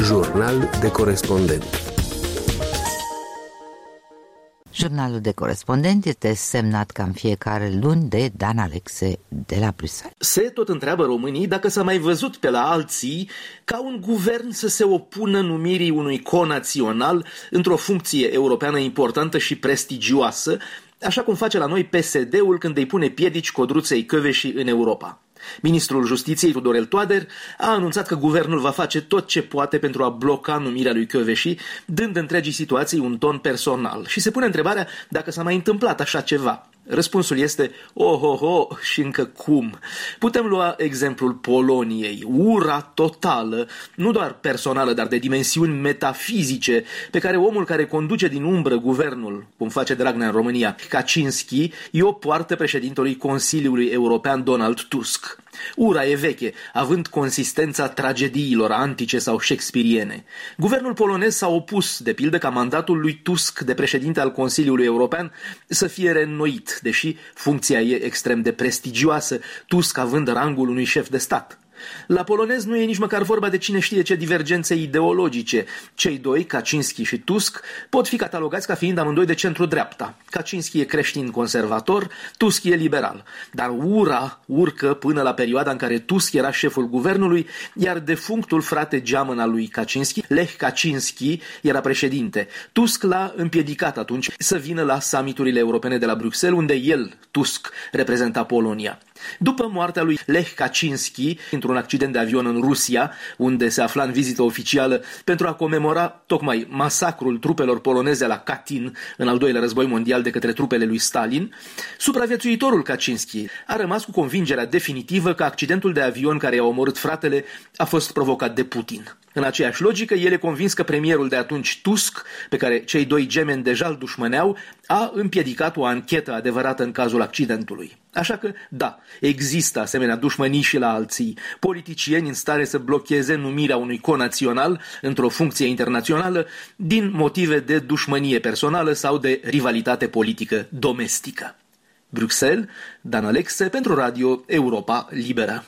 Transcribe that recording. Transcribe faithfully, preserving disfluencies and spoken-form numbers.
Jurnal de corespondent. Jurnalul de corespondent este semnat ca în fiecare luni de Dan Alexe de la Bruxelles. Se tot întreabă românii dacă s-a mai văzut pe la alții ca un guvern să se opună numirii unui conațional într-o funcție europeană importantă și prestigioasă, așa cum face la noi P S D-ul când îi pune piedici Codruței Kövesi în Europa. Ministrul Justiției, Tudorel Toader, a anunțat că guvernul va face tot ce poate pentru a bloca numirea lui Kövesi, dând întregii situații un ton personal. Și se pune întrebarea dacă s-a mai întâmplat așa ceva. Răspunsul este ohoho și încă cum. Putem lua exemplul Poloniei, ura totală, nu doar personală, dar de dimensiuni metafizice, pe care omul care conduce din umbră guvernul, cum face Dragnea în România, Kaczynski, i-o poartă președintelui Consiliului European Donald Tusk. Ura e veche, având consistența tragediilor antice sau shakespeariene. Guvernul polonez s-a opus, de pildă, ca mandatul lui Tusk de președinte al Consiliului European să fie reînnoit, deși funcția e extrem de prestigioasă, Tusk având rangul unui șef de stat. La polonez nu e nici măcar vorba de cine știe ce divergențe ideologice. Cei doi, Kaczynski și Tusk, pot fi catalogați ca fiind amândoi de centru-dreapta. Kaczynski e creștin-conservator, Tusk e liberal. Dar ura urcă până la perioada în care Tusk era șeful guvernului, iar defunctul frate geamăn al lui Kaczynski, Lech Kaczynski, era președinte. Tusk l-a împiedicat atunci să vină la summiturile europene de la Bruxelles, unde el, Tusk, reprezenta Polonia. După moartea lui Lech Kaczynski, într-un accident de avion în Rusia, unde se afla în vizită oficială pentru a comemora tocmai masacrul trupelor poloneze la Katyn în al doilea război mondial de către trupele lui Stalin, supraviețuitorul Kaczynski a rămas cu convingerea definitivă că accidentul de avion care i-a omorât fratele a fost provocat de Putin. În aceeași logică, el e convins că premierul de atunci, Tusk, pe care cei doi gemeni deja îl dușmăneau, a împiedicat o anchetă adevărată în cazul accidentului. Așa că, da, există asemenea dușmănii și la alții, politicieni în stare să blocheze numirea unui conațional într-o funcție internațională din motive de dușmănie personală sau de rivalitate politică domestică. Bruxelles, Dan Alexe pentru Radio Europa Liberă.